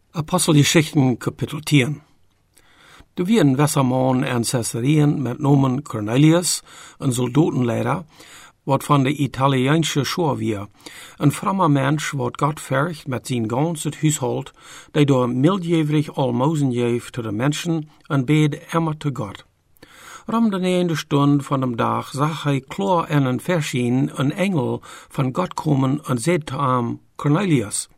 Apostelgeschichten Kapitel 10. Er wie een Wassermann in Caesarien met nomen Cornelius, een soldatenleider, wat van de Italiaanse school weer, een frommer mens wat God vergt met zijn ganse huishold, die door mildjevrig almozen geeft te de mensen en bed immer te God. Om de einde stund van de dag zag hij klaar en een verschijn een engel van God komen en zei te hem, Cornelius.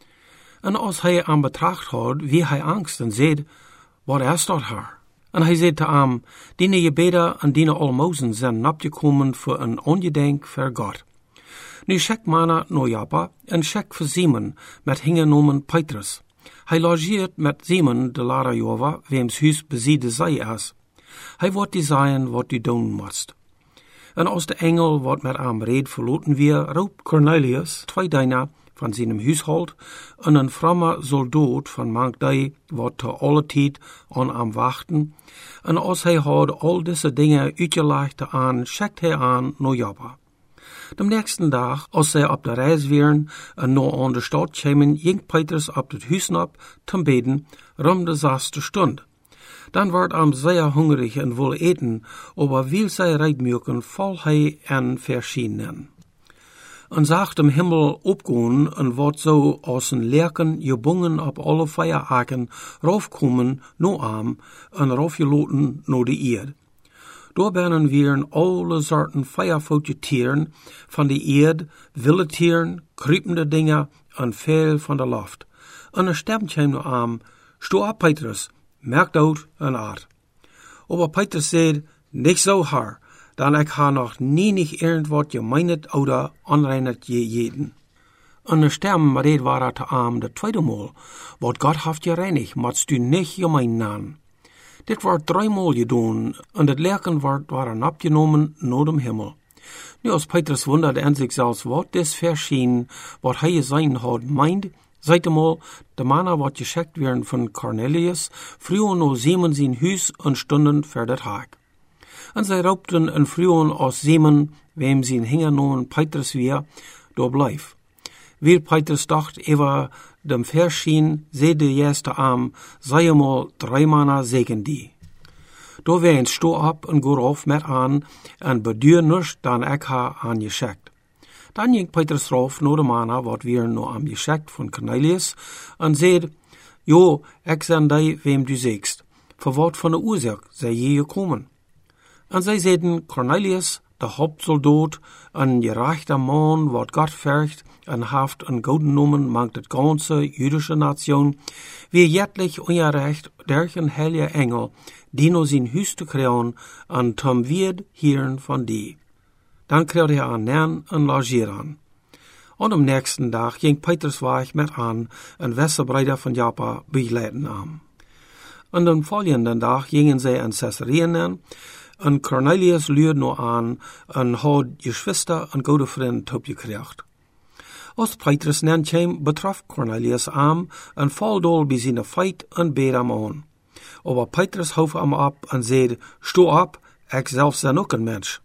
En als hij aan betracht had, wie hij angst en zei, wat is dat haar? En hij zei te hem, diene je beden en diene almozen zijn opgekomen voor een ongedenk voor God. Nu schek mannen naar Joppa en schek voor Simon met hingenomen Petrus. Hij logeert met Simon de Lara Jova, weems huis beziede zij is. Hij wordt die zeggen wat die doen moest. En als de engel wat met hem reed verloten weer, roept Cornelius twee dienaar van zijn huishold en een frommer soldaat van Magdai wat te alle tijd aan hem wachten. En als hij had al deze dingen uitgelegd aan, schickt hij aan naar Joppa. De nächsten dag, als zij op de reis waren en naar aan de stad kwamen, ging Petrus op het huis op te beden, om de 6e stund. Dan werd hij zeer hungrig en wil eten, aber wil zij rijtmuiken, val hij en verschijnen. En zag de Himmel opgaan en wordt zo als een lerken gebongen op alle vijeraken raufkomen naar hem en raufgeloten naar de eerd. Door binnen weer alle soorten vijvervoetje tieren van de eerd, wilde tieren, kruipende dingen en veel van de lucht. En een stem kwam naar hem, sto op Petrus, merk dood en aard. Aber Petrus zei, nicht zo haar. Dan ik ha nog niet irgendwat gemeinet oder onreinet gegeten. En de stem reed war te am de tweede maal, wat God haft gereinigd, matst du nicht gemein nan. Dit wordt 3 maal gedaan, en het lerken waren opgenomen naar dem Himmel. Nu als Petrus wundert en zich zelfs wat des verscheen, wat hij gezien had meint, seit eenmaal, de mannen wat geschickt werden van Cornelius, vroegen naar Simon zijn huis en stunden voor dat haak. En zij roepten en vroegen als Simon, wem zijn hingenomen Petrus weer, door blijf. Wie Petrus dacht, even dem verschien, zei de eerste am, zij eenmaal 3 mannen zegen die. Door ween sto op en go af met aan, en beduur nus dan ik ha aan geschickt. Dan ging Petrus rauf naar de mannen, wat weer naar am geschickt van Cornelius, en zei, jo, ik zijn die, wem du zegst. Voor wat van de oorzaak zij je gekomen? En zij zeiden, Cornelius, de hoofdsoldaat, een gerechter man, wat God vergt, en heeft een gouden noemen, mangt het ganze jüdische nation, wie jetlich ongerecht durch een heilige engel, die naar zijn huis te krijgen, en tom wird hieren van die. Dan kreeg hij aan nern en logeren. En am nächsten dag ging Petrus weg met aan, een westerbreider van Joppa begeleiden aan. En den volgenden dag gingen zij in Caesarien aan, en Cornelius luurde nog aan en had geschwister en goede vriend opgekregen. Als Petrus nern kwam, betrof Cornelius hem en valdol bij zijn feit en beet hem aan. Aber Petrus hoofd hem op en zei, sto op, ik zelf ben ook een mens.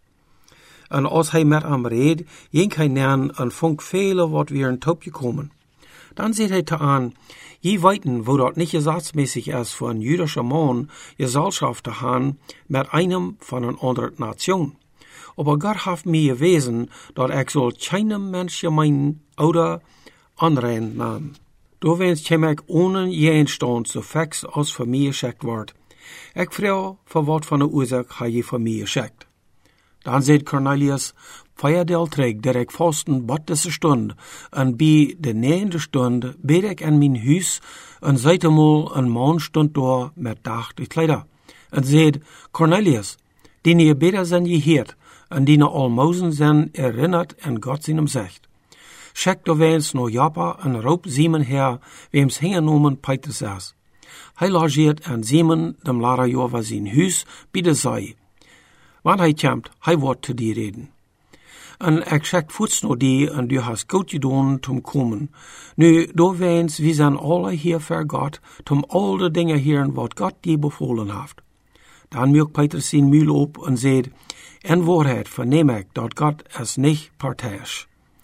En als hij met hem reed, ging hij nern en vond vele wat weer in top gekomen. Dan zei hij te aan, je weten, wo dat niet gesatzmäßig is voor een jüdischer man, Gesellschaft te gaan met einem van een andere nation. Aber God heeft mij gewezen, dat ik zal keinem mens gemein oder onrein naam. Doorwens kwam ik ohne jeenstand zo fix als voor mij geschickt wordt. Ik vraag, voor wat van de oorzaak hij je voor mij geschickt. Dan zei Cornelius, Feierdeel trägt, der ik vasten bad deze stund, en bij de 9e stund bid ik in mijn huis, en zeitemaal een man stond door met dachte kleider. En zei, Cornelius, die je bidden zijn geheerd, en die almozen zijn erinnerd en God zijn zegt. Schek doorweens naar Joppa en roep Simon her, weems hingenomen Petrus is. Hij logeert aan Simon, dem Lara Jova zijn huis, bij de zee. Want hij komt, hij wordt te die reden. En ik schek voets naar die, en du hast goed gedaan tom komen. Nu, doorweens, we zijn alle hier voor God, tom al de dingen hier wat God die bevolen heeft. Dan merkt Petrus zijn muil op en zei, in waarheid verneem ik dat God is niet partijdig.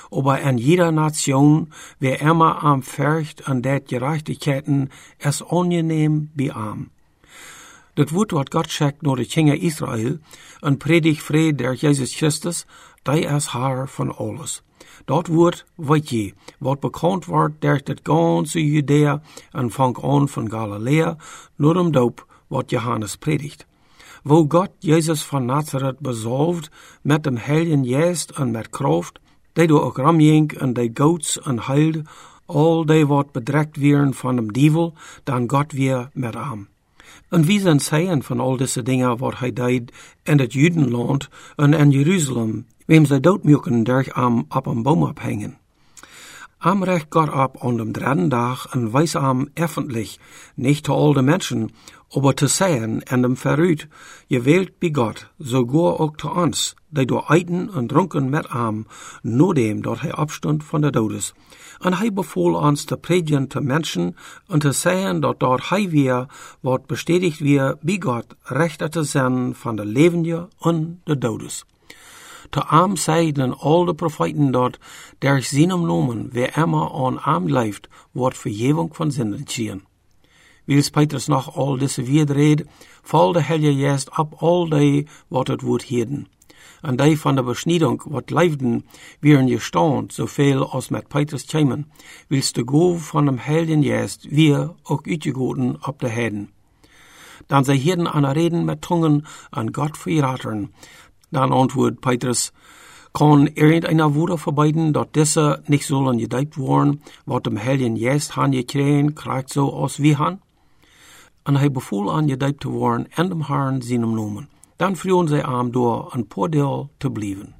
aber in jeder Nation, wer immer am Furcht an der Gerechtigkeiten, es angenehm beam. Dat woord wat God schickt naar de Kinder Israël, en predigt vrede der Jesus Christus, die is haar van alles. Dat woord weet je, wat bekend wordt durch het ganze Judea en vangt aan van Galilea, naar dem doop wat Johannes predigt. Wo God Jezus van Nazareth bezalvd met dem Heiligen Geest en met kracht, die door ook ramjink en die goeds en heilde, al die wat bedrekt werden van dem Dievel, dan God weer met hem. En wie zijn zeien van al deze dingen wat hij deed in het Judenland en in Jeruzalem, wem zij doodmukken durch am op een boom abhängen. Am recht Gott ab an dem dritten Tag en weis am öffentlich, nicht zu all den Menschen, aber zu sagen en dem Verrüt, gewählt bei Gott, sogar auch zu uns, die durch Eiten und Trunken mit am, nur dem, dort hij abstund von der Todes. En hij befohl uns zu predigen zu Menschen und zu sagen, dort hij wir, wat bestätigt wir, bei Gott, rechter zu sein von der Lebende und der Todes. Te arm zeiden al de profeten dort, der seinem Namen, wer immer an arm leeft, wordt vergeving van zinnen zien. Wils Petrus noch al diese Wiederrede, val de Heilige Geest ab all die, wat het woord heden. En die van de beschniedung, wat leefden, wieren gestaunt, zoveel als met Petrus kämen, wils de Gove van dem Heiligen Geest, wir ook uitgegoten op de Heiden. Dan zij heden aan reden met tongen an Gott verrateren. Dan antwoordt Petrus, kann irgendeiner Wunder verbeiden, dat diese nicht sollen gedeiht worden, wat dem Heiligen Geest han gekriegen, krijgt so als wie han? En hij bevoel aan gedeiht te worden en dem Herrn seinem Namen. Dan vroegen zij aan door een paar deel te blijven.